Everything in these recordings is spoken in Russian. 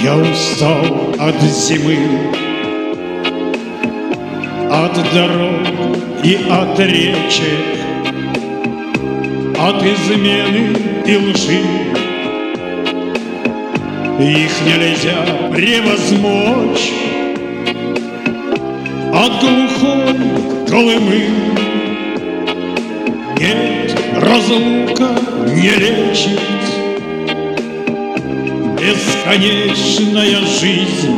Я устал от зимы, от дорог и от речек, от измены и лжи. Их нельзя превозмочь. От глухой Колымы нет, разлука не лечит. Бесконечная жизнь,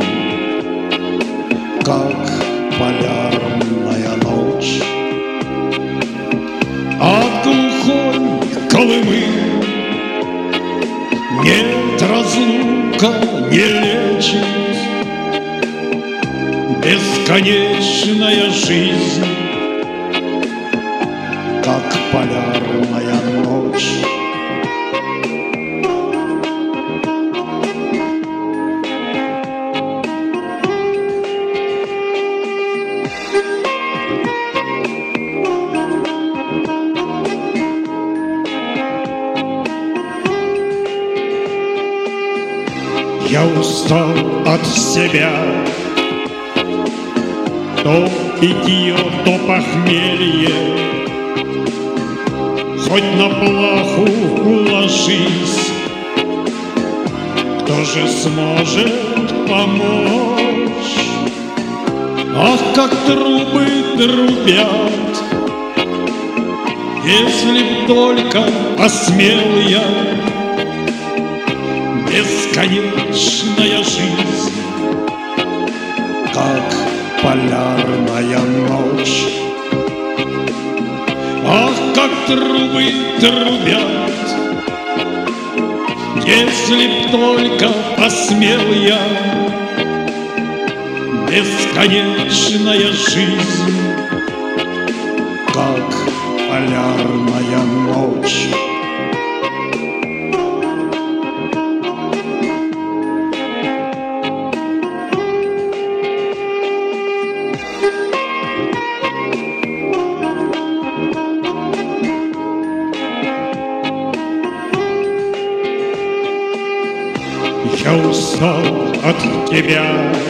как полярная ночь. От глухой Колымы нет, разлука не лечит. Бесконечная жизнь, как полярная ночь. Я устал от себя, то питье, то похмелье. Хоть на плаху уложись, кто же сможет помочь? Ах, как трубы трубят, если б только посмел я. Бесконечная жизнь, как полярная ночь. Ах, как трубы трубят, если б только посмел я. Бесконечная жизнь, как полярная ночь. Я устал от тебя,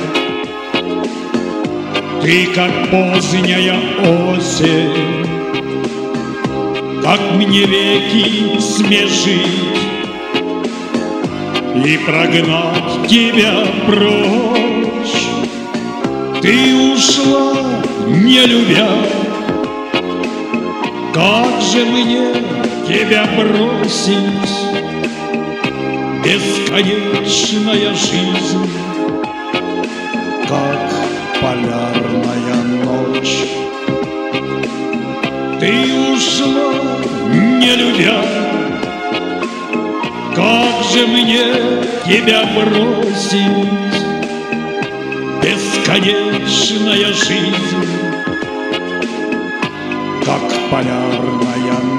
ты как поздняя осень, как мне веки смежить и прогнать тебя прочь. Ты ушла, не любя, как же мне тебя бросить? Бесконечная жизнь, как полярная ночь. Ты ушла, не любя, как же мне тебя бросить? Бесконечная жизнь, как полярная ночь.